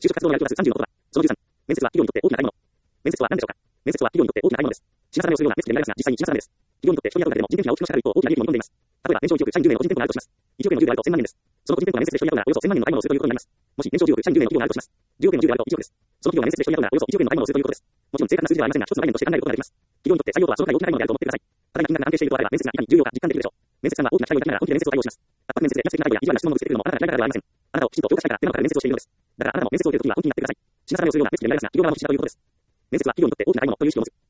就職活動のやりプラス30の言葉。その13。面接は企業にとって大きな買い物。面接とは何でしょうか。面接は企業にとって大きな買い物です。品定めをするようなデスクで見られますが、実際に品定めです。企業にとって人に雇うだけでも人件費が大きくのしかかる一方、大きな利益も見込んでいます。例えば、年商1億社員10名の個人店舗があるとします。1億円の給料があると1000万円です。その個人店舗が面接で人に雇うならおよそ1000万円の買い物をするということになります。もし年商10億社員10名の企業があるとします。10億円の給料があると1億です。その企業が面接で人に雇うならおよそ1億円の買い物をするということです。もちろん正確な数字ではありませんが、一つの概念として考えることができます。企業にとって採用とはそのくらい大きな買い物であると思ってください。ただ金額が安定しているとあれば、面接がいかに重要か実感できるでしょう。面接官は大きな期待を抱きながら本気で面接を対応します。圧迫面接で威圧的な態度や意地悪な質問をぶつけてくるのもあなたが嫌いだからではありません。あなたをきちんと評価したいから手間かかる面接をしているのです。だからあなたも面接を受けるときは本気になってください。品定めをするようなデスクで見られますが、企業側も口だということです。面接は企業にとって大きな買い物という意識を持つ。